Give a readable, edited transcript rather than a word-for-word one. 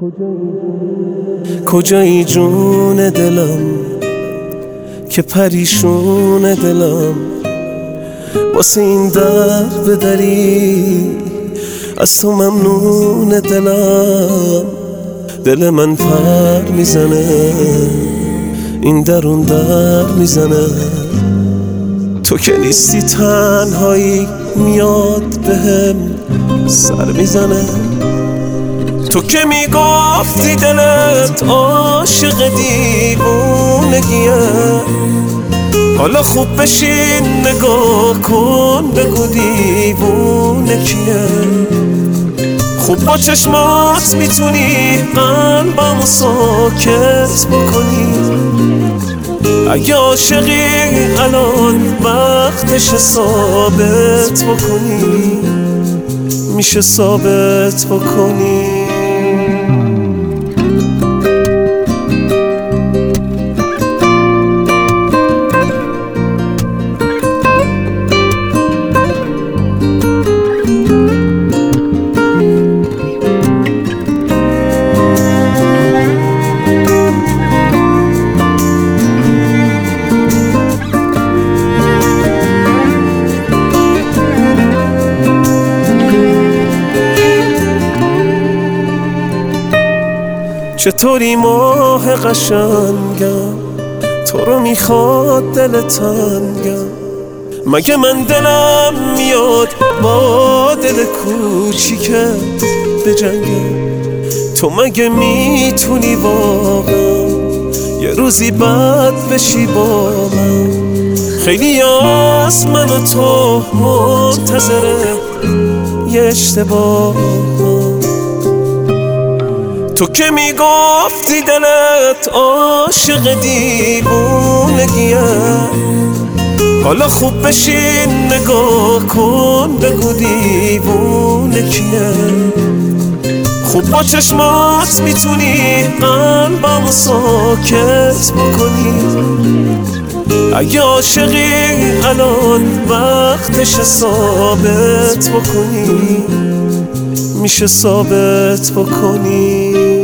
کجایی جون دلم که پریشون دلم واسه این در بدری از تو ممنون دلم. دل من پر میزنه این درون در میزنه تو که نیستی تنهایی میاد بهم سر میزنه. تو که میگفتی دلت عاشق دیوونگیه حالا خوب بشین نگاه کن بگو دیوونه کیه. خوب با چشمات میتونی قلبمو ساکت بکنی. اگه عاشقی الان وقتش ثابت بکنی میشه ثابت بکنی. چطوری ماه قشنگم تو رو میخواد دل تنگم. مگه من دلم میاد با دل کوچیکت بجنگم. تو مگه میتونی واقعا یه روزی بد بشی با من. خیلی از من و تو منتظره یه اشتباه. تو که میگفتی دلت عاشق دیوونگیه حالا خوب بشین نگاه کن بگو دیوونه کیه. خوب با چشمات میتونی قلبمو ساکت بکنی. اگه عاشقی الان وقتش ثابت بکنی میشه ثابت بکنی.